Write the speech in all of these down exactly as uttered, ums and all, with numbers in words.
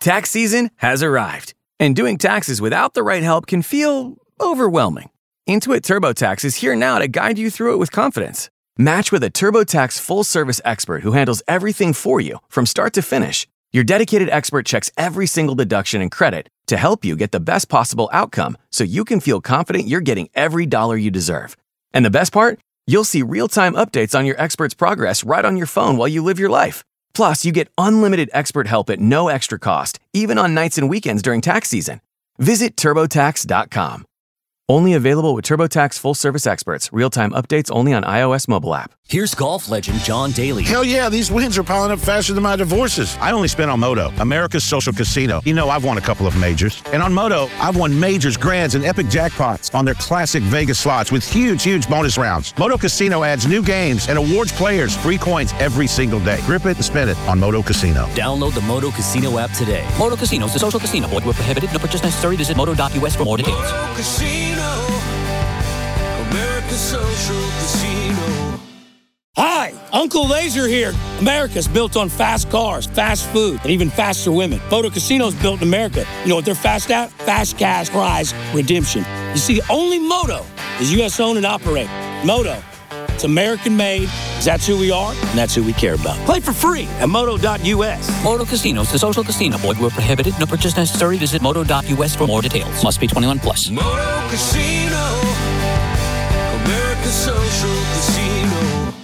Tax season has arrived, and doing taxes without the right help can feel overwhelming. Intuit TurboTax is here now to guide you through it with confidence. Match with a TurboTax full-service expert who handles everything for you from start to finish. Your dedicated expert checks every single deduction and credit to help you get the best possible outcome so you can feel confident you're getting every dollar you deserve. And the best part? You'll see real-time updates on your expert's progress right on your phone while you live your life. Plus, you get unlimited expert help at no extra cost, even on nights and weekends during tax season. Visit TurboTax dot com. Only available with TurboTax full-service experts. Real-time updates only on iOS mobile app. Here's golf legend John Daly. Hell yeah, these wins are piling up faster than my divorces. I only spent on Moto, America's social casino. You know, I've won a couple of majors. And on Moto, I've won majors, grands, and epic jackpots on their classic Vegas slots with huge, huge bonus rounds. Moto Casino adds new games and awards players free coins every single day. Grip it and spin it on Moto Casino. Download the Moto Casino app today. Moto Casino is a social casino. Void where prohibited. No purchase necessary. Visit moto dot u s for more details. Moto Casino, America's social casino. Hi, Uncle Laser here. America's built on fast cars, fast food, and even faster women. Photo Casino's built in America. You know what they're fast at? Fast cash prize redemption. You see, only Moto is U S owned and operated. Moto, it's American made, because that's who we are, and that's who we care about. Play for free at moto dot u s. Moto Casino is a social casino. Void where prohibited. No purchase necessary. Visit moto dot u s for more details. Must be twenty-one plus. Moto Casino, America's social casino.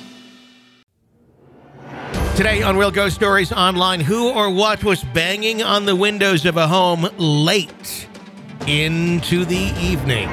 Today on Real Ghost Stories Online, who or what was banging on the windows of a home late into the evening?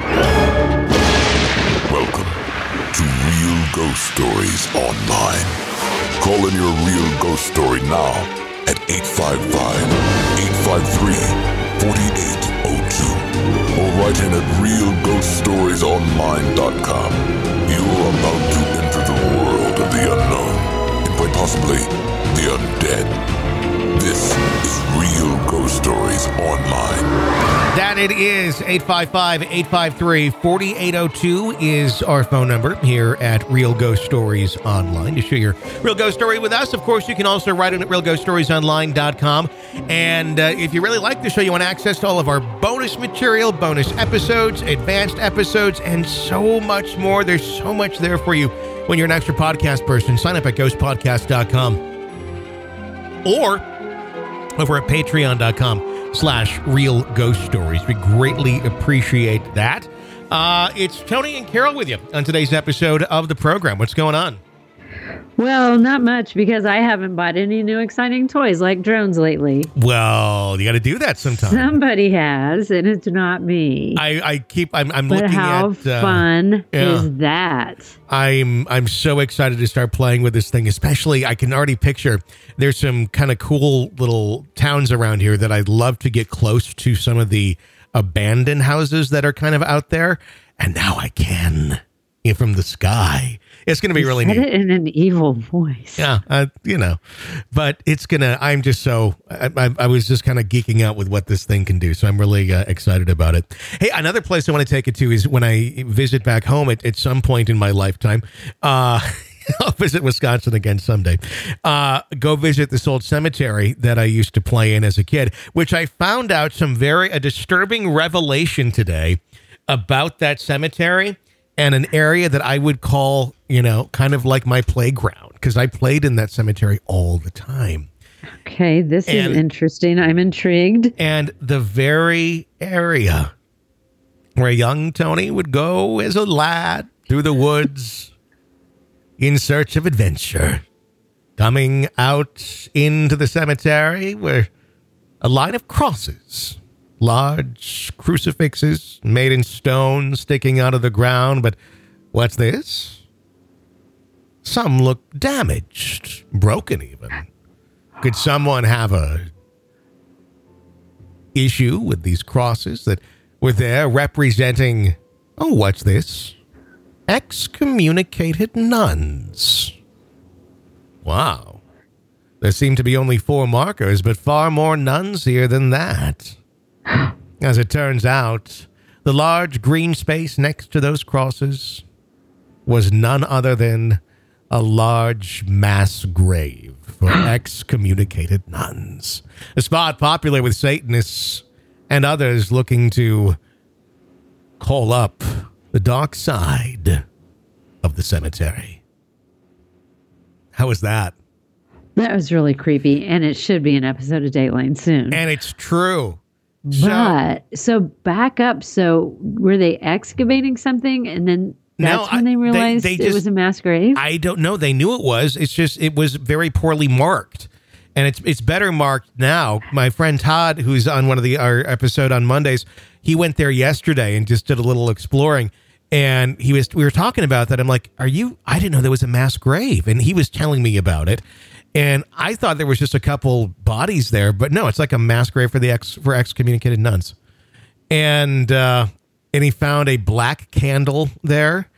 Welcome to Real Ghost Stories Online. Call in your real ghost story now at eight five five, eight five three, four eight zero two or write in at real ghost stories online dot com. You are about to enter the world of the unknown. Quite possibly the undead. This is Real Ghost Stories Online. That it is. eight five five, eight five three, four eight zero two is our phone number here at Real Ghost Stories Online. To share your real ghost story with us, of course, you can also write in at real ghost stories online dot com. And uh, if you really like the show, you want access to all of our bonus material, bonus episodes, advanced episodes, and so much more. There's so much there for you. When you're an extra podcast person, sign up at ghost podcast dot com or over at patreon dot com slash real ghost stories. We greatly appreciate that. Uh, it's Tony and Carol with you on today's episode of the program. What's going on? Well, not much, because I haven't bought any new exciting toys like drones lately. Well, you got to do that sometime. Somebody has, and it's not me. I, I keep, I'm, I'm but looking how at... Uh, fun yeah. is that? I'm, I'm so excited to start playing with this thing, especially I can already picture there's some kind of cool little towns around here that I'd love to get close to some of the abandoned houses that are kind of out there. And now I can, from the sky. It's going to be you really said neat. It in an evil voice. Yeah, uh, you know, but it's going to, I'm just so, I, I, I was just kind of geeking out with what this thing can do. So I'm really uh, excited about it. Hey, another place I want to take it to is when I visit back home at, at some point in my lifetime. Uh, I'll visit Wisconsin again someday. Uh, go visit this old cemetery that I used to play in as a kid, which I found out some very, a disturbing revelation today about that cemetery. And an area that I would call, you know, kind of like my playground, because I played in that cemetery all the time. Okay, this and, is interesting. I'm intrigued. And the very area where young Tony would go as a lad through the woods in search of adventure, coming out into the cemetery were a line of crosses. Large crucifixes made in stone sticking out of the ground, but what's this? Some look damaged, broken even. Could someone have a issue with these crosses that were there representing, oh, what's this? Excommunicated nuns. Wow. There seem to be only four markers, but far more nuns here than that. As it turns out, the large green space next to those crosses was none other than a large mass grave. for excommunicated nuns. A spot popular with Satanists and others looking to call up the dark side of the cemetery. How was that? That was really creepy, and it should be an episode of Dateline soon. And it's true. But, so, so back up. So were they excavating something, and then that's no, when they realized they, they just, it was a mass grave? I don't know. They knew it was. It's just, it was very poorly marked. And it's it's better marked now. My friend Todd, who's on one of the our episode on Mondays, he went there yesterday and just did a little exploring. And he was we were talking about that. I'm like, are you? I didn't know there was a mass grave. And he was telling me about it. And I thought there was just a couple bodies there, but no, it's like a mass grave for the ex for excommunicated nuns. And uh, and he found a black candle there.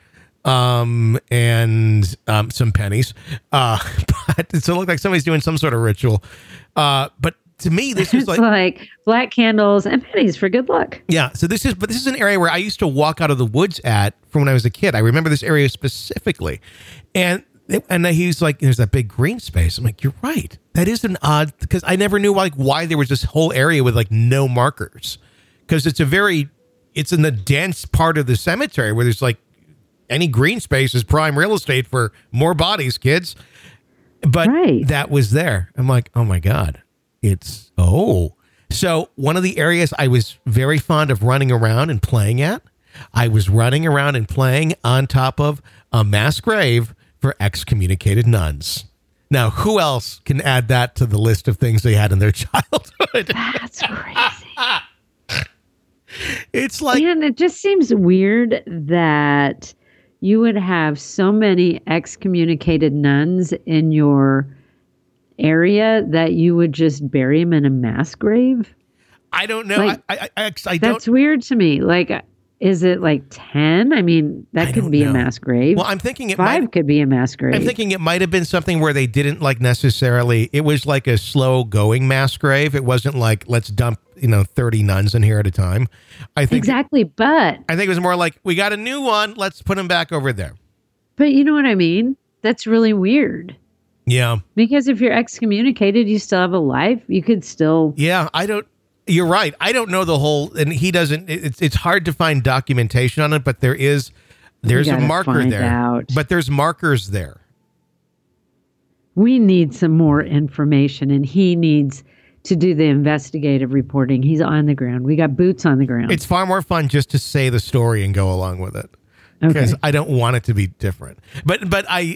Um, and, um, some pennies, uh, but so it looked like somebody's doing some sort of ritual. Uh, but to me, this is like, like black candles and pennies for good luck. Yeah. So this is, but this is an area where I used to walk out of the woods at from when I was a kid. I remember this area specifically. And, and he's like, there's that big green space. I'm like, you're right. That is an odd, because I never knew like why there was this whole area with like no markers. Cause it's a very, it's in the dense part of the cemetery where there's like, any green space is prime real estate for more bodies, kids. But right. That was there. I'm like, oh my God, it's, oh. So one of the areas I was very fond of running around and playing at, I was running around and playing on top of a mass grave for excommunicated nuns. Now, who else can add that to the list of things they had in their childhood? That's crazy. It's like, and it just seems weird that you would have so many excommunicated nuns in your area that you would just bury them in a mass grave. I don't know. Like, I, I, I, I don't. That's weird to me. Like, is it like ten? I mean, that I could be know. a mass grave. Well, I'm thinking it Five might, could be a mass grave. I'm thinking it might have been something where they didn't like necessarily, it was like a slow going mass grave. It wasn't like, let's dump, you know, thirty nuns in here at a time. I think exactly. But I think it was more like, we got a new one. Let's put them back over there. But you know what I mean? That's really weird. Yeah. Because if you're excommunicated, you still have a life. You could still. Yeah. I don't, you're right. I don't know the whole, and he doesn't, it's, it's hard to find documentation on it, but there is, there's a marker there, out. but there's markers there. We need some more information, and he needs to do the investigative reporting. He's on the ground. We got boots on the ground. It's far more fun just to say the story and go along with it. Because okay. I don't want it to be different. But but I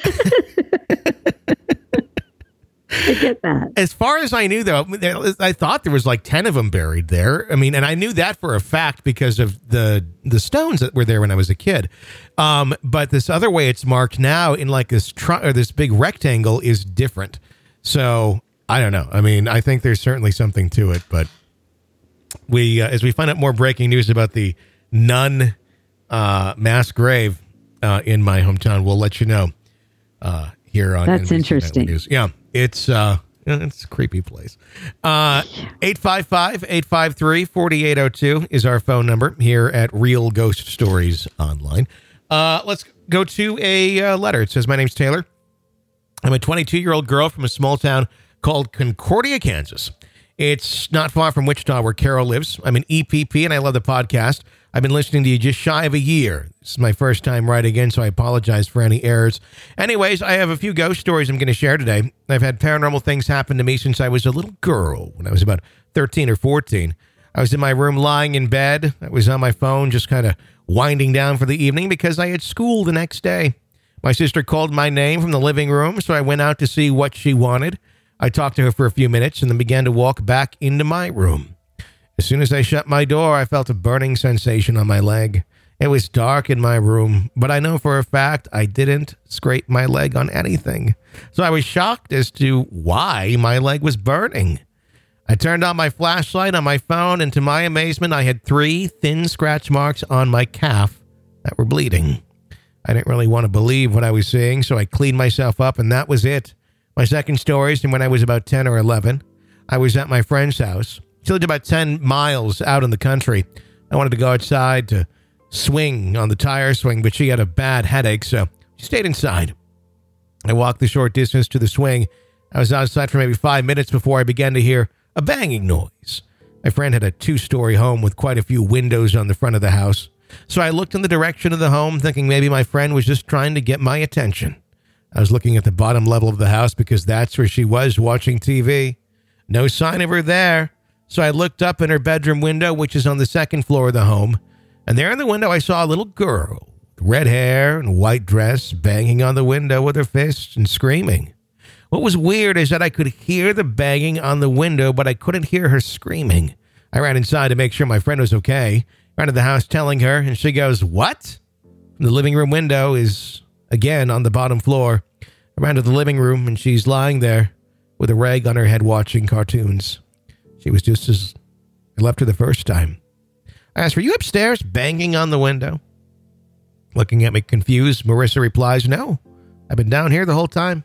I get that. As far as I knew, though, I thought there was like ten of them buried there. I mean, and I knew that for a fact because of the the stones that were there when I was a kid. Um, but this other way it's marked now in like this tri- or this big rectangle is different. So I don't know. I mean, I think there's certainly something to it. But we, uh, as we find out more breaking news about the nun uh, mass grave uh, in my hometown, we'll let you know uh, here on. That's N B C interesting. News. Yeah, it's uh, it's a creepy place. Uh, eight five five, eight five three, four eight zero two is our phone number here at Real Ghost Stories Online. Uh, let's go to a uh, letter. It says, "My name's Taylor. I'm a twenty-two-year-old girl from a small town called Concordia, Kansas. It's not far from Wichita, where Carol lives. I'm an E P P, and I love the podcast. I've been listening to you just shy of a year. This is my first time writing in, so I apologize for any errors. Anyways, I have a few ghost stories I'm going to share today. I've had paranormal things happen to me since I was a little girl, when I was about thirteen or fourteen. I was in my room lying in bed. I was on my phone, just kind of winding down for the evening because I had school the next day. My sister called my name from the living room, so I went out to see what she wanted. I talked to her for a few minutes and then began to walk back into my room. As soon as I shut my door, I felt a burning sensation on my leg. It was dark in my room, but I know for a fact I didn't scrape my leg on anything. So I was shocked as to why my leg was burning. I turned on my flashlight on my phone, and to my amazement, I had three thin scratch marks on my calf that were bleeding. I didn't really want to believe what I was seeing, so I cleaned myself up, and that was it. My second story is from when I was about ten or eleven. I was at my friend's house. She lived about ten miles out in the country. I wanted to go outside to swing on the tire swing, but she had a bad headache, so she stayed inside. I walked the short distance to the swing, I was outside for maybe five minutes before I began to hear a banging noise. My friend had a two-story home with quite a few windows on the front of the house, so I looked in the direction of the home thinking maybe my friend was just trying to get my attention. I was looking at the bottom level of the house because that's where she was watching T V. No sign of her there, so I looked up in her bedroom window, which is on the second floor of the home, and there in the window I saw a little girl, red hair and white dress, banging on the window with her fists and screaming. What was weird is that I could hear the banging on the window, but I couldn't hear her screaming. I ran inside to make sure my friend was okay. Ran to the house telling her, and she goes, "What?" The living room window is, again, on the bottom floor. I ran to the living room, and she's lying there with a rag on her head watching cartoons. She was just as I left her the first time. I asked, "Were you upstairs banging on the window?" Looking at me confused, Marissa replies, "No, I've been down here the whole time."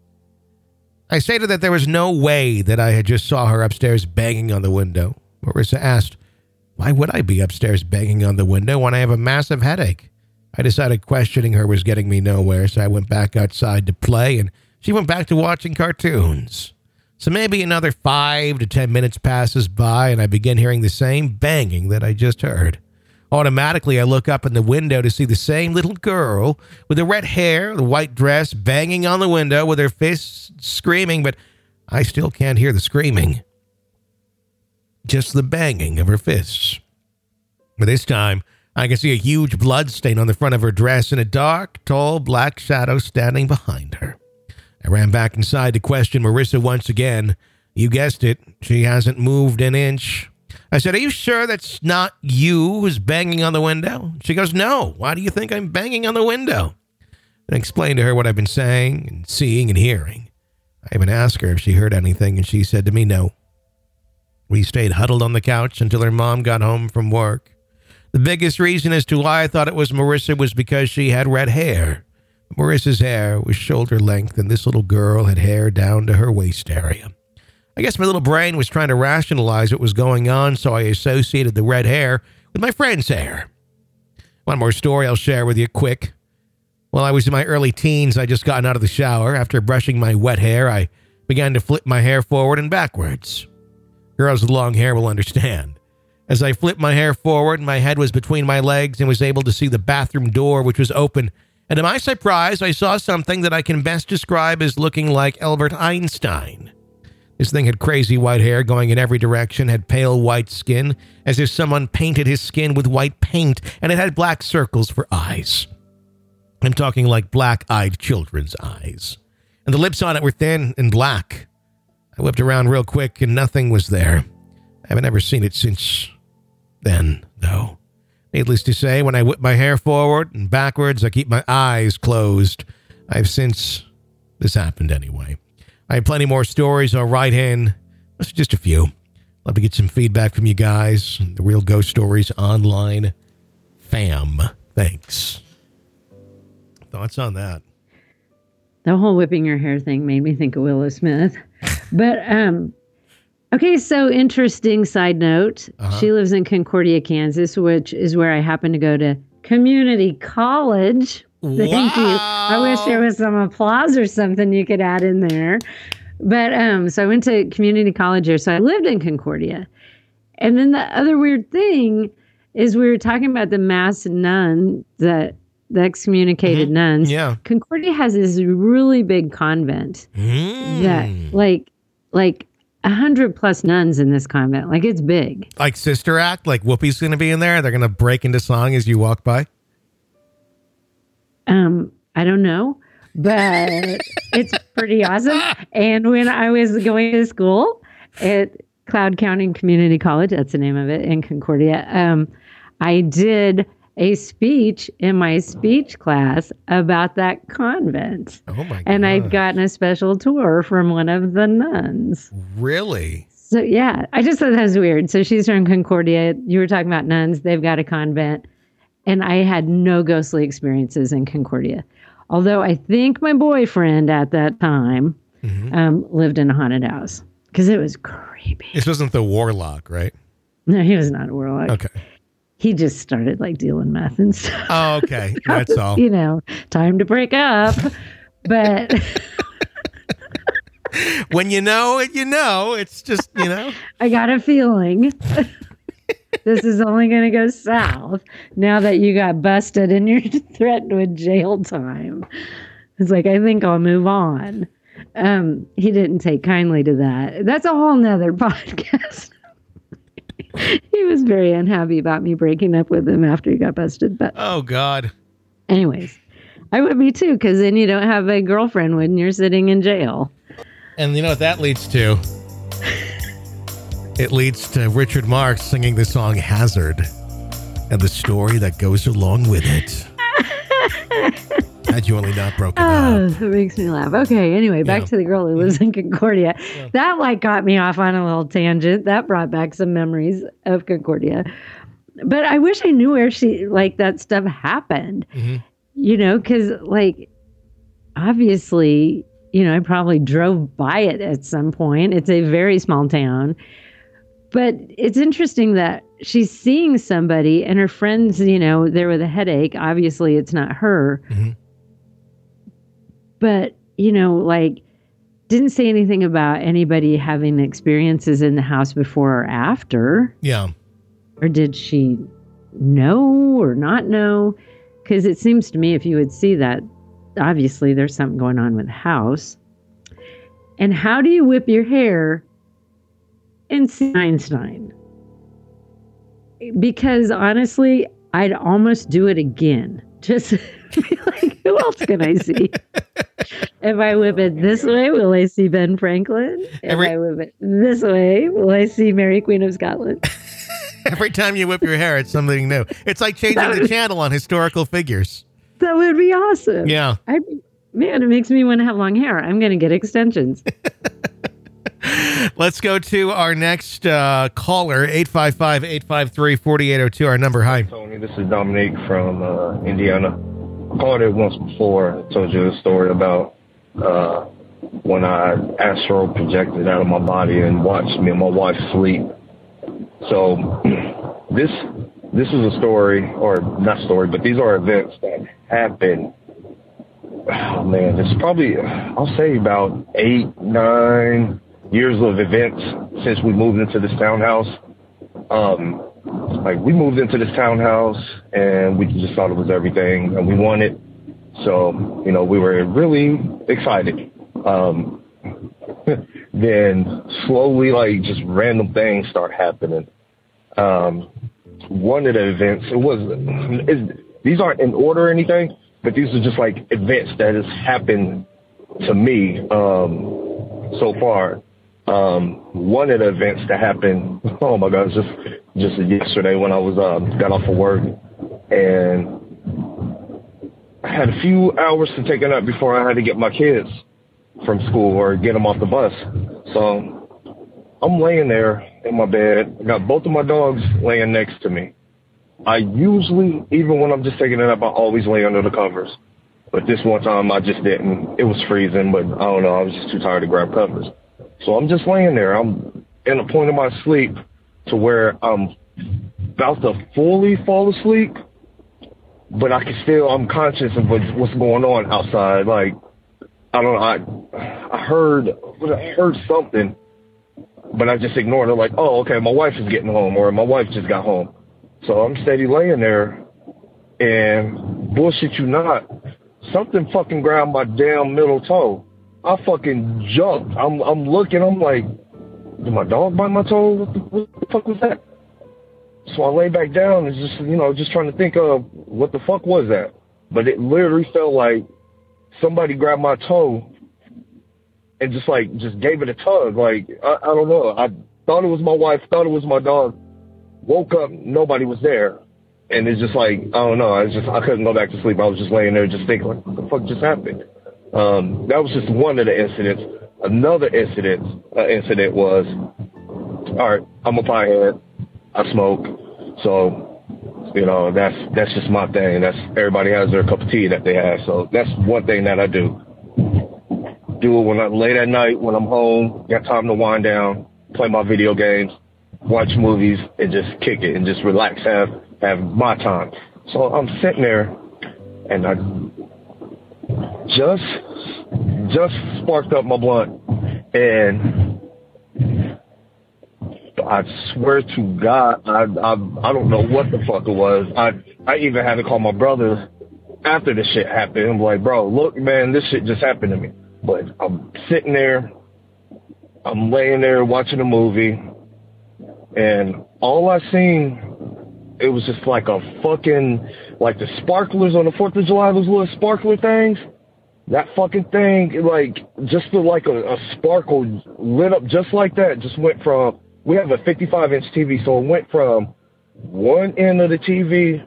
I stated that there was no way that I had just saw her upstairs banging on the window. Marissa asked, "Why would I be upstairs banging on the window when I have a massive headache?" I decided questioning her was getting me nowhere, so I went back outside to play, and she went back to watching cartoons. So maybe another five to ten minutes passes by, and I begin hearing the same banging that I just heard. Automatically, I look up in the window to see the same little girl with the red hair, the white dress, banging on the window with her fists screaming, but I still can't hear the screaming. Just the banging of her fists. But this time, I can see a huge blood stain on the front of her dress and a dark, tall, black shadow standing behind her. I ran back inside to question Marissa once again. You guessed it, she hasn't moved an inch. I said, "Are you sure that's not you who's banging on the window?" She goes, "No. Why do you think I'm banging on the window?" And I explained to her what I've been saying and seeing and hearing. I even asked her if she heard anything, and she said to me, no. We stayed huddled on the couch until her mom got home from work. The biggest reason as to why I thought it was Marissa was because she had red hair. Marissa's hair was shoulder length, and this little girl had hair down to her waist area. I guess my little brain was trying to rationalize what was going on, so I associated the red hair with my friend's hair. One more story I'll share with you quick. While I was in my early teens, I just gotten out of the shower. After brushing my wet hair, I began to flip my hair forward and backwards. Girls with long hair will understand. As I flipped my hair forward, my head was between my legs and was able to see the bathroom door, which was open. And to my surprise, I saw something that I can best describe as looking like Albert Einstein. This thing had crazy white hair going in every direction, had pale white skin, as if someone painted his skin with white paint, and it had black circles for eyes. I'm talking like black-eyed children's eyes. And the lips on it were thin and black. I whipped around real quick, and nothing was there. I haven't ever seen it since then, though. Needless to say, when I whip my hair forward and backwards, I keep my eyes closed. I've since... This happened anyway. I have plenty more stories I'll write in. This is just a few. Love to get some feedback from you guys. The Real Ghost Stories Online fam. Thanks. Thoughts on that? The whole whipping your hair thing made me think of Willow Smith. But, um, okay, so interesting side note. Uh-huh. She lives in Concordia, Kansas, which is where I happen to go to community college. Thank wow. you. I wish there was some applause or something you could add in there. But um, so I went to community college there. So I lived in Concordia. And then the other weird thing is we were talking about the mass nun, the, the excommunicated mm-hmm. nuns. Yeah. Concordia has this really big convent mm. that like, like a hundred plus nuns in this convent. Like it's big. Like Sister Act, like Whoopi's going to be in there. They're going to break into song as you walk by. Um, I don't know, but it's pretty awesome. And when I was going to school at Cloud County Community College, that's the name of it, in Concordia, um, I did a speech in my speech class about that convent. Oh my God. And I'd gotten a special tour from one of the nuns. Really? So yeah, I just thought that was weird. So she's from Concordia. You were talking about nuns. They've got a convent. And I had no ghostly experiences in Concordia. Although I think my boyfriend at that time mm-hmm. um, lived in a haunted house because it was creepy. This wasn't the warlock, right? No, he was not a warlock. Okay. He just started like dealing meth and stuff. Oh, okay. That's all. You know, time to break up. But When you know it, you know. It's just, you know. I got a feeling this is only going to go south now that you got busted and you're threatened with jail time. It's like, I think I'll move on. Um, he didn't take kindly to that. That's a whole nother podcast. He was very unhappy about me breaking up with him after he got busted. But oh, God. Anyways, I would be too, because then you don't have a girlfriend when you're sitting in jail. And you know what that leads to? It leads to Richard Marx singing the song Hazard and the story that goes along with it. Had you only not broken oh, up. It makes me laugh. Okay, anyway, back Yeah. to the girl who lives in Concordia. Yeah. That like got me off on a little tangent. That brought back some memories of Concordia. But I wish I knew where she, like, that stuff happened. Mm-hmm. You know, because, like, obviously, you know, I probably drove by it at some point. It's a very small town. But it's interesting that she's seeing somebody and her friends, you know, there with a headache. Obviously, it's not her. Mm-hmm. But, you know, like, didn't say anything about anybody having experiences in the house before or after. Yeah. Or did she know or not know? Because it seems to me if you would see that, obviously there's something going on with the house. And how do you whip your hair and see Einstein? Because honestly, I'd almost do it again. Just be like, who else can I see? If I whip it this way, will I see Ben Franklin? If Every- I whip it this way, will I see Mary Queen of Scotland? Every time you whip your hair, it's something new. It's like changing the channel on historical figures. That would be awesome. Yeah. I, man, it makes me want to have long hair. I'm going to get extensions. Let's go to our next uh, caller, eight five five, eight five three, four eight zero two, our number. Hi. Tony, this is Dominique from uh, Indiana. I called it once before. I told you a story about uh, when I astral projected out of my body and watched me and my wife sleep. So this this is a story, or not story, but these are events that happen. Oh, man, it's probably, I'll say about eight, nine years of events since we moved into this townhouse. Um, like, we moved into this townhouse, and we just thought it was everything, and we wanted. So, you know, we were really excited. Um, then slowly, like, just random things start happening. Um, one of the events, it was, it, these aren't in order or anything, but these are just like events that has happened to me um, so far. Um, one of the events that happened, oh my God, just just yesterday when I was uh, got off of work, and I had a few hours to take a nap before I had to get my kids from school or get them off the bus. So I'm laying there in my bed. I got both of my dogs laying next to me. I usually, even when I'm just taking a nap, I always lay under the covers. But this one time I just didn't. It was freezing, but I don't know. I was just too tired to grab covers. So I'm just laying there. I'm in a point of my sleep to where I'm about to fully fall asleep, but I can still, I'm conscious of what's going on outside. Like, I don't know. I, I heard, I heard something, but I just ignored it. Like, oh, okay, my wife is getting home, or my wife just got home. So I'm steady laying there, and bullshit you not, something fucking grabbed my damn middle toe. I fucking jumped. I'm I'm looking. I'm like, did my dog bite my toe? What the, what the fuck was that? So I lay back down and just, you know, just trying to think of what the fuck was that. But it literally felt like somebody grabbed my toe and just like, just gave it a tug. Like, I, I don't know. I thought it was my wife, thought it was my dog. Woke up, nobody was there. And it's just like, I don't know. I just, I couldn't go back to sleep. I was just laying there just thinking, like, what the fuck just happened? Um, that was just one of the incidents. Another incident, uh, incident was, all right, I'm a piehead. I smoke. So, you know, that's, that's just my thing. That's, everybody has their cup of tea that they have. So that's one thing that I do. Do it when I'm late at night, when I'm home, got time to wind down, play my video games, watch movies, and just kick it and just relax, have, have my time. So I'm sitting there and I just, just sparked up my blunt, And I swear to God, I, I I don't know what the fuck it was. I I even had to call my brother after the shit happened. I'm like, bro, look, man, this shit just happened to me. But I'm sitting there, I'm laying there watching a movie, and all I seen, it was just like a fucking, like the sparklers on the fourth of July, those little sparkler things. That fucking thing, like, just the, like a, a sparkle lit up just like that. Just went from, we have a fifty-five inch T V, so it went from one end of the T V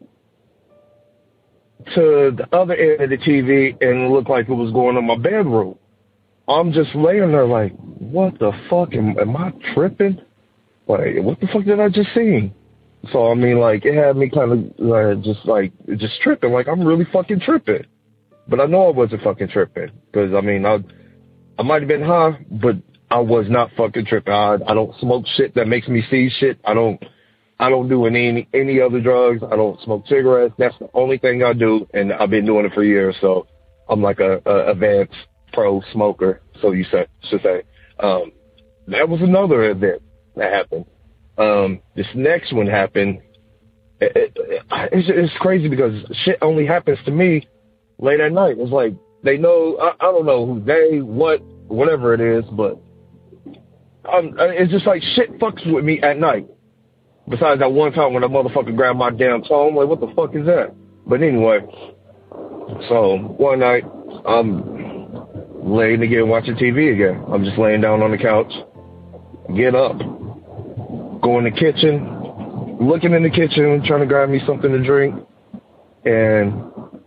to the other end of the T V, and it looked like it was going in my bedroom. I'm just laying there like, what the fuck? Am, am I tripping? Like, what the fuck did I just see? So, I mean, like, it had me kind of uh, just, like, just tripping. Like, I'm really fucking tripping. But I know I wasn't fucking tripping. Because, I mean, I I might have been high, but I was not fucking tripping. I, I don't smoke shit that makes me see shit. I don't I don't do any any other drugs. I don't smoke cigarettes. That's the only thing I do, and I've been doing it for years. So I'm like a, a advanced pro smoker, so you say, should say. Um, that was another event that happened. Um, this next one happened. It, it, it's, it's crazy because shit only happens to me late at night. It's like they know, I, I don't know who they, what, whatever it is, but um, it's just like shit fucks with me at night. Besides that one time when a motherfucker grabbed my damn toe, I'm like, what the fuck is that? But anyway, so one night I'm laying again watching T V again. I'm just laying down on the couch, get up, go in the kitchen, looking in the kitchen, trying to grab me something to drink, and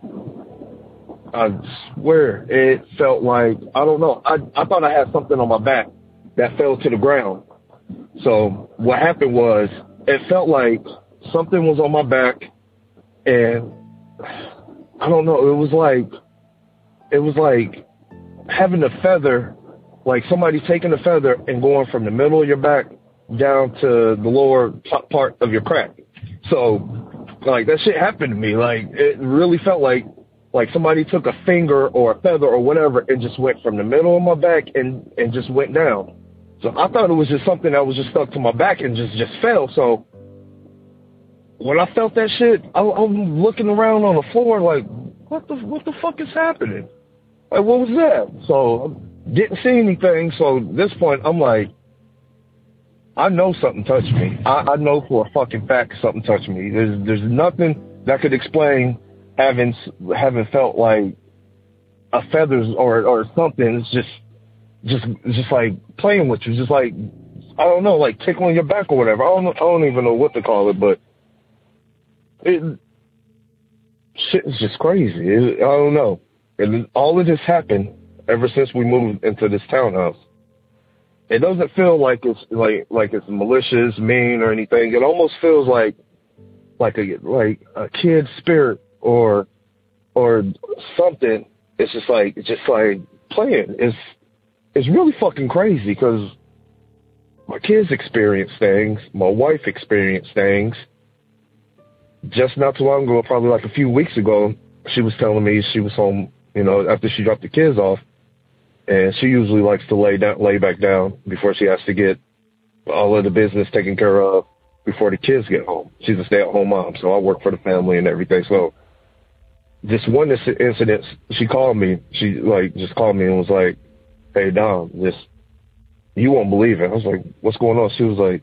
I swear it felt like, I don't know, I, I thought I had something on my back that fell to the ground. So what happened was, it felt like something was on my back, and I don't know, it was like, it was like having a feather, like somebody taking a feather and going from the middle of your back down to the lower top part of your crack. So, like, that shit happened to me. Like, it really felt like, like somebody took a finger or a feather or whatever and just went from the middle of my back and, and just went down. So I thought it was just something that was just stuck to my back and just, just fell. So when I felt that shit, I, I'm looking around on the floor like, what the what the fuck is happening? Like, what was that? So I didn't see anything. So at this point, I'm like, I know something touched me. I, I know for a fucking fact something touched me. There's there's nothing that could explain having having felt like a feathers or or something. It's just. Just, just like playing with you, just like, I don't know, like tickling your back or whatever. I don't, I don't even know what to call it, but it, shit is just crazy. It, I don't know. And all of this happened ever since we moved into this townhouse. It doesn't feel like it's like, like it's malicious, mean or anything. It almost feels like, like a, like a kid spirit or, or something. It's just like, it's just like playing. It's, It's really fucking crazy because my kids experience things, my wife experienced things. Just not too long ago, probably like a few weeks ago, she was telling me she was home, you know, after she dropped the kids off, and she usually likes to lay down, lay back down before she has to get all of the business taken care of before the kids get home. She's a stay-at-home mom, so I work for the family and everything. So this one incident, she called me. She like just called me and was like, hey, Dom, this, you won't believe it. I was like, what's going on? She was like,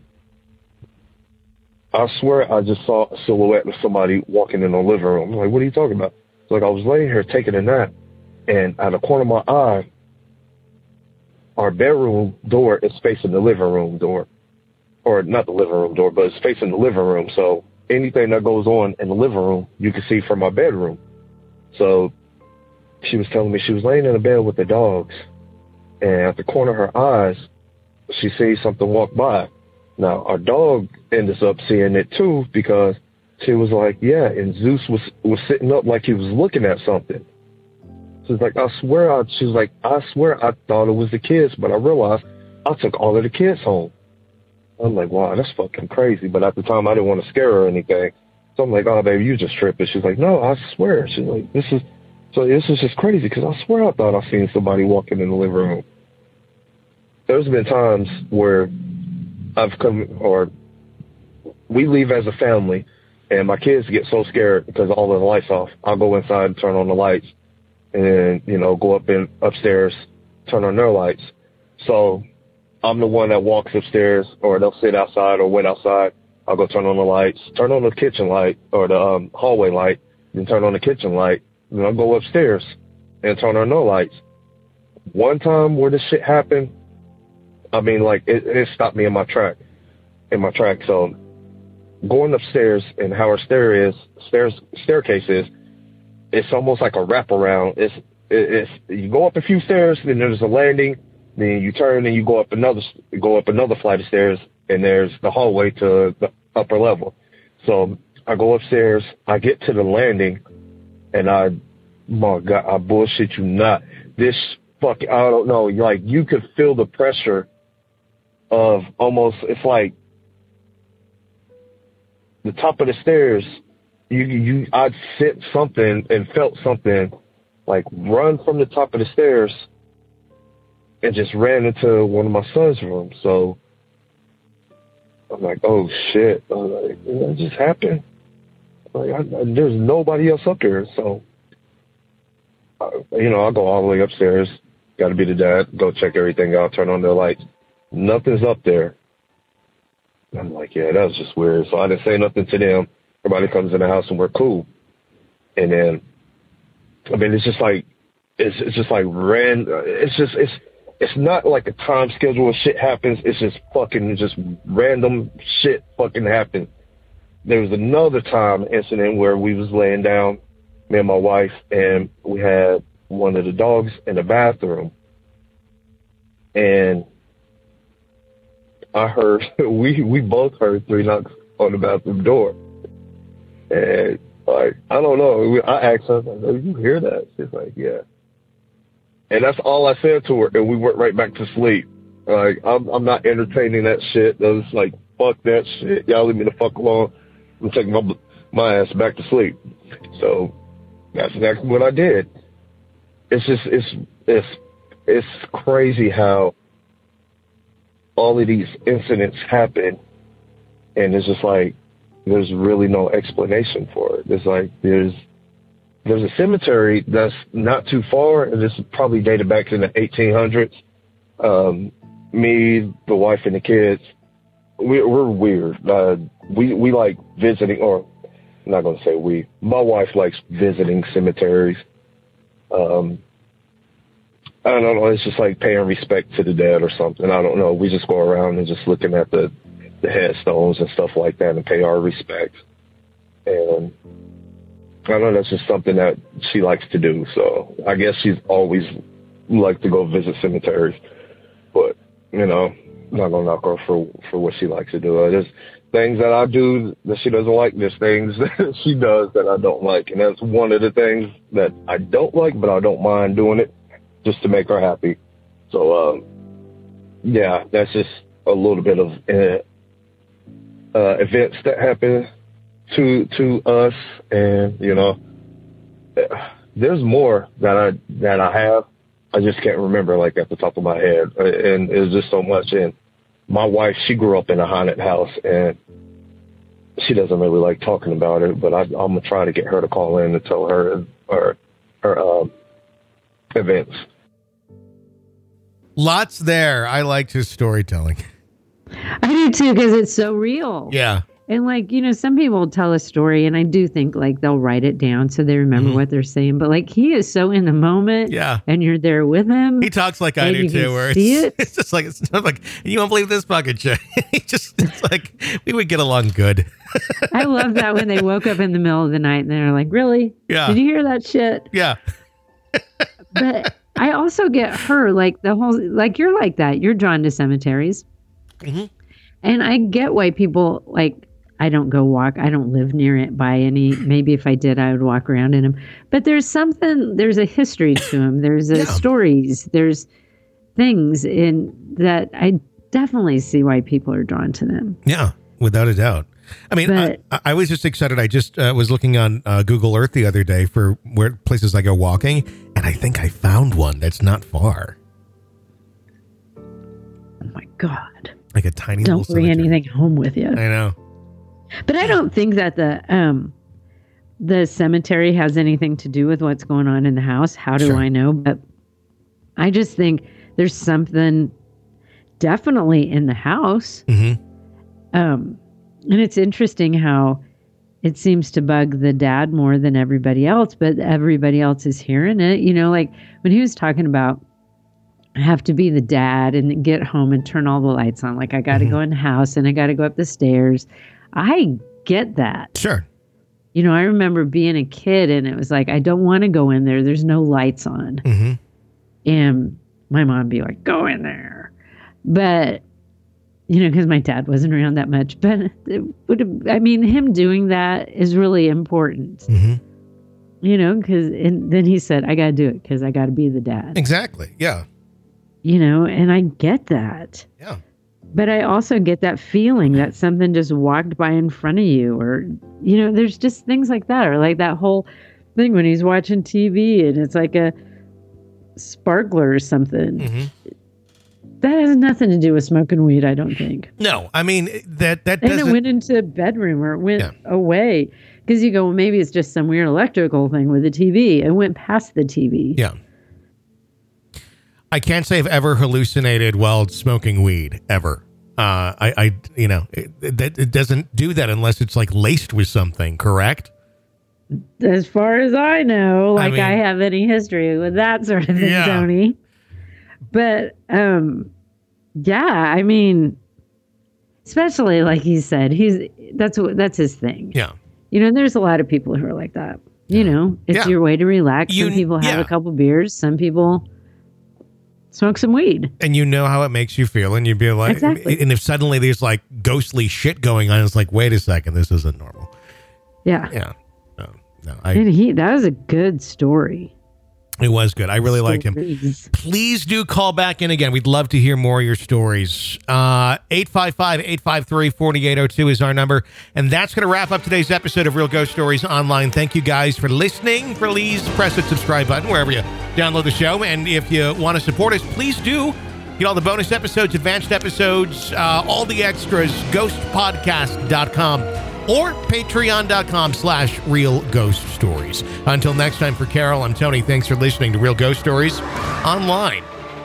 I swear I just saw a silhouette of somebody walking in the living room. I'm like, what are you talking about? It's like, I was laying here taking a nap, and out of the corner of my eye, our bedroom door is facing the living room door. Or not the living room door, but it's facing the living room. So anything that goes on in the living room, you can see from my bedroom. So she was telling me she was laying in the bed with the dogs, and at the corner of her eyes, she sees something walk by. Now, our dog ended up seeing it too, because she was like, yeah, and Zeus was, was sitting up like he was looking at something. She's like, I swear, I, she's like, I swear I thought it was the kids, but I realized I took all of the kids home. I'm like, wow, that's fucking crazy. But at the time, I didn't want to scare her or anything. So I'm like, oh, baby, you just tripping. She's like, no, I swear. She's like, this is, so this is just crazy, because I swear I thought I seen somebody walking in the living room. there's been times where I've come, or we leave as a family, and my kids get so scared because all of the lights off. I'll go inside and turn on the lights, and then, you know, go up in upstairs, turn on their lights. So I'm the one that walks upstairs, or they'll sit outside or wait outside. I'll go turn on the lights, turn on the kitchen light or the um, hallway light, then turn on the kitchen light. Then I'll go upstairs and turn on no lights. One time where this shit happened, I mean, like, it, it stopped me in my track, in my track. So going upstairs and how our stair is, stairs, staircase is, it's almost like a wraparound. It's, it, it's, you go up a few stairs, then there's a landing, then you turn and you go up another, go up another flight of stairs, and there's the hallway to the upper level. So I go upstairs, I get to the landing, and I, my God, I bullshit you not. This fucking, I don't know, like, you could feel the pressure of almost, it's like the top of the stairs, you, you, I'd sent something and felt something like run from the top of the stairs and just ran into one of my son's rooms. So I'm like, oh shit. I was like, that just happened. Like, I, I, there's nobody else up there. So, uh, you know, I'll go all the way upstairs. Got to be the dad. Go check everything out. Turn on the lights. Nothing's up there. I'm like, yeah, that was just weird. So I didn't say nothing to them. Everybody comes in the house and we're cool. And then, I mean, it's just like, it's it's just like ran. It's just it's it's not like a time schedule of shit happens. It's just fucking just random shit fucking happens. There was another time incident where we was laying down, me and my wife, and we had one of the dogs in the bathroom, and I heard, we, we both heard three knocks on the bathroom door. And, like, I don't know. I asked her, I was like, did you hear that? She's like, yeah. And that's all I said to her, and we went right back to sleep. Like, I'm, I'm not entertaining that shit. I was like, fuck that shit. Y'all leave me the fuck alone. I'm taking my, my ass back to sleep. So that's exactly what I did. It's just, it's, it's, it's crazy how all of these incidents happen, and it's just like, there's really no explanation for it. There's like, there's, there's a cemetery that's not too far, and this is probably dated back in the eighteen hundreds. Um, me, the wife, and the kids, we, we're weird. Uh, we, we like visiting, or I'm not going to say we, my wife likes visiting cemeteries. Um, I don't know. It's just like paying respect to the dead or something. I don't know. We just go around and just looking at the, the headstones and stuff like that and pay our respect. And I don't know. That's just something that she likes to do. So I guess she's always liked to go visit cemeteries. But, you know, I'm not going to knock her for, for what she likes to do. There's things that I do that she doesn't like. There's things that she does that I don't like. And that's one of the things that I don't like, but I don't mind doing it, just to make her happy. So, um, yeah, that's just a little bit of uh, uh, events that happen to to us, and you know, there's more that I that I have. I just can't remember like at the top of my head, and it's just so much. And my wife, she grew up in a haunted house, and she doesn't really like talking about it. But I, I'm gonna try to get her to call in and tell her her her um, events. Lots there. I liked his storytelling. I do too, because it's so real. Yeah. And like, you know, some people tell a story, and I do think like they'll write it down so they remember mm-hmm. what they're saying. But like, he is so in the moment. Yeah. And you're there with him. He talks like I do too, where it's, it. it's just like, it's not like, you won't believe this fucking shit. He just, it's like, we would get along good. I love that when they woke up in the middle of the night and they're like, really? Yeah. Did you hear that shit? Yeah. But I also get her, like the whole, like you're like that. You're drawn to cemeteries. Mm-hmm. And I get why people, like, I don't go walk, I don't live near it by any, maybe if I did, I would walk around in them. But there's something, there's a history to them. There's a yeah. stories, there's things in that I definitely see why people are drawn to them. Yeah, without a doubt. I mean, but, I, I was just excited. I just uh, was looking on uh, Google Earth the other day for where places I go walking, and I think I found one that's not far. God. Like a tiny Don't little bring cemetery. anything home with you. I know. But I don't think that the um the cemetery has anything to do with what's going on in the house. How do Sure. I know? But I just think there's something definitely in the house. Mm-hmm. Um, and it's interesting how it seems to bug the dad more than everybody else, but everybody else is hearing it. You know, like when he was talking about I have to be the dad and get home and turn all the lights on. Like I got to Mm-hmm. go in the house and I got to go up the stairs. I get that. Sure. You know, I remember being a kid and it was like, I don't want to go in there. There's no lights on. Mm-hmm. And my mom would be like, go in there. But, you know, because my dad wasn't around that much. But it would have, I mean, him doing that is really important. Mm-hmm. You know, because and then he said, I got to do it because I got to be the dad. Exactly. Yeah. You know, and I get that. Yeah. But I also get that feeling that something just walked by in front of you, or, you know, there's just things like that, or like that whole thing when he's watching T V and it's like a sparkler or something. Mm-hmm. That has nothing to do with smoking weed, I don't think. No, I mean, that, that And doesn't... it went into the bedroom or it went Yeah. away. Because you go, well, maybe it's just some weird electrical thing with the T V. It went past the T V. Yeah. I can't say I've ever hallucinated while smoking weed, ever. Uh, I, I, you know, it, it, it doesn't do that unless it's like laced with something, correct? As far as I know, I like I, mean- have any history with that sort of thing, Yeah. Tony. But, um, yeah, I mean, especially like he said, he's, that's what, that's his thing. Yeah. You know, there's a lot of people who are like that. You know, it's Yeah. your way to relax. You- Some people have yeah. a couple beers. Some people smoke some weed. And you know how it makes you feel, and you'd be like, Exactly. and if suddenly there's like ghostly shit going on, it's like, wait a second, this isn't normal. Yeah. Yeah. No, no, I, And he, that was a good story. it was good. I really liked him. Stories. Please do call back in again. We'd love to hear more of your stories. Uh, eight five five, eight five three, four eight zero two is our number. And that's going to wrap up today's episode of Real Ghost Stories Online. Thank you guys for listening. Please press the subscribe button wherever you download the show. And if you want to support us, please do. Get all the bonus episodes, advanced episodes, uh, all the extras, ghost podcast dot com or patreon.com slash real ghost stories. Until next time, for Carol, I'm Tony. Thanks for listening to Real Ghost Stories Online.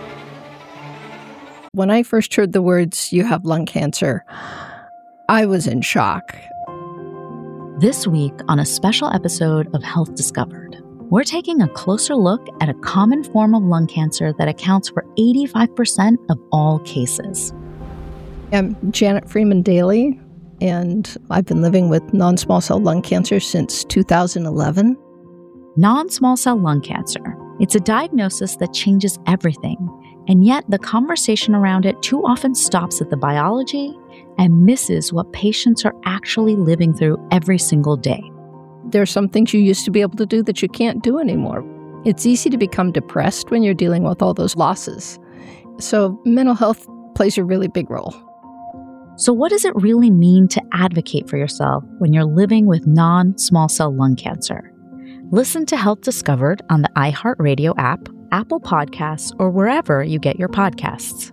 When I first heard the words, "you have lung cancer," I was in shock. This week on a special episode of Health Discovered, we're taking a closer look at a common form of lung cancer that accounts for eighty-five percent of all cases. I'm Janet Freeman Daly, and I've been living with non-small cell lung cancer since two thousand eleven. Non-small cell lung cancer. It's a diagnosis that changes everything, and yet the conversation around it too often stops at the biology and misses what patients are actually living through every single day. There are some things you used to be able to do that you can't do anymore. It's easy to become depressed when you're dealing with all those losses. So mental health plays a really big role. So what does it really mean to advocate for yourself when you're living with non-small cell lung cancer? Listen to Health Discovered on the iHeartRadio app, Apple Podcasts, or wherever you get your podcasts.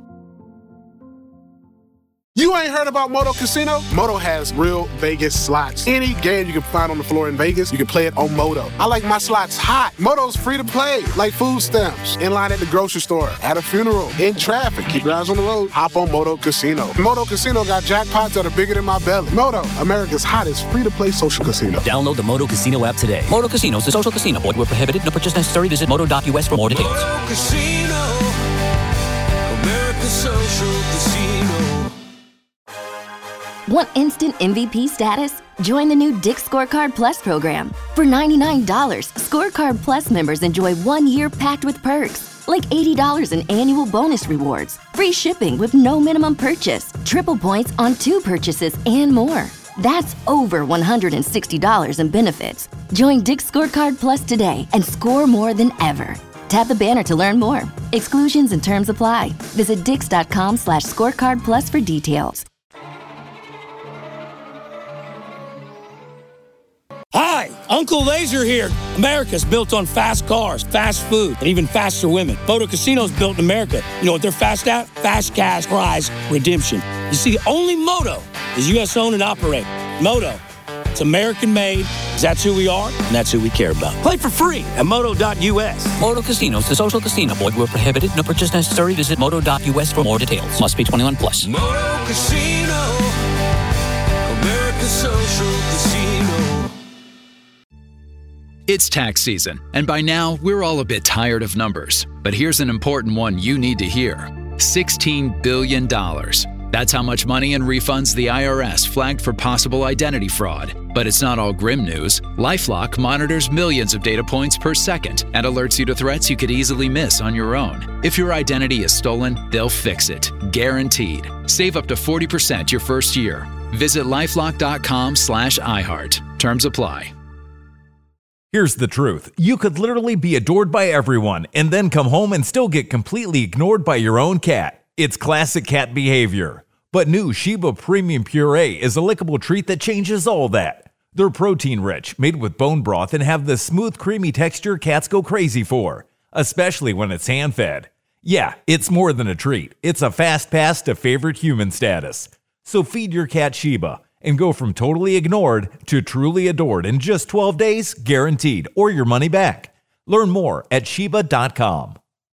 You ain't heard about Moto Casino? Moto has real Vegas slots. Any game you can find on the floor in Vegas, you can play it on Moto. I like my slots hot. Moto's free to play, like food stamps. In line at the grocery store, at a funeral, in traffic. Keep your eyes on the road. Hop on Moto Casino. Moto Casino got jackpots that are bigger than my belly. Moto, America's hottest free-to-play social casino. Download the Moto Casino app today. Moto Casino is a social casino. Void where prohibited. No purchase necessary. Visit moto dot U S for more details. Moto Casino, America's social casino. Want instant M V P status? Join the new Dick's Scorecard Plus program. For ninety-nine dollars, Scorecard Plus members enjoy one year packed with perks, like eighty dollars in annual bonus rewards, free shipping with no minimum purchase, triple points on two purchases, and more. That's over one hundred sixty dollars in benefits. Join Dick's Scorecard Plus today and score more than ever. Tap the banner to learn more. Exclusions and terms apply. Visit dix.com slash scorecard plus for details. Hi, Uncle Laser here. America's built on fast cars, fast food, and even faster women. Moto Casino's built in America. You know what they're fast at? Fast cash prize redemption. You see, only Moto is U S owned and operated. Moto, it's American made, 'cause that's who we are, and that's who we care about. Play for free at moto dot U S. Moto Casinos, the social casino. Void where prohibited. No purchase necessary. Visit moto dot U S for more details. Must be twenty-one plus. Moto Casino, America's social casino. It's tax season, and by now, we're all a bit tired of numbers. But here's an important one you need to hear. sixteen billion dollars. That's how much money and refunds the I R S flagged for possible identity fraud. But it's not all grim news. LifeLock monitors millions of data points per second and alerts you to threats you could easily miss on your own. If your identity is stolen, they'll fix it. Guaranteed. Save up to forty percent your first year. Visit lifelock.com slash iHeart. Terms apply. Here's the truth. You could literally be adored by everyone and then come home and still get completely ignored by your own cat. It's classic cat behavior. But new Sheba Premium Puree is a lickable treat that changes all that. They're protein-rich, made with bone broth, and have the smooth, creamy texture cats go crazy for, especially when it's hand-fed. Yeah, it's more than a treat. It's a fast pass to favorite human status. So feed your cat Sheba and go from totally ignored to truly adored in just twelve days, guaranteed, or your money back. Learn more at Sheba dot com.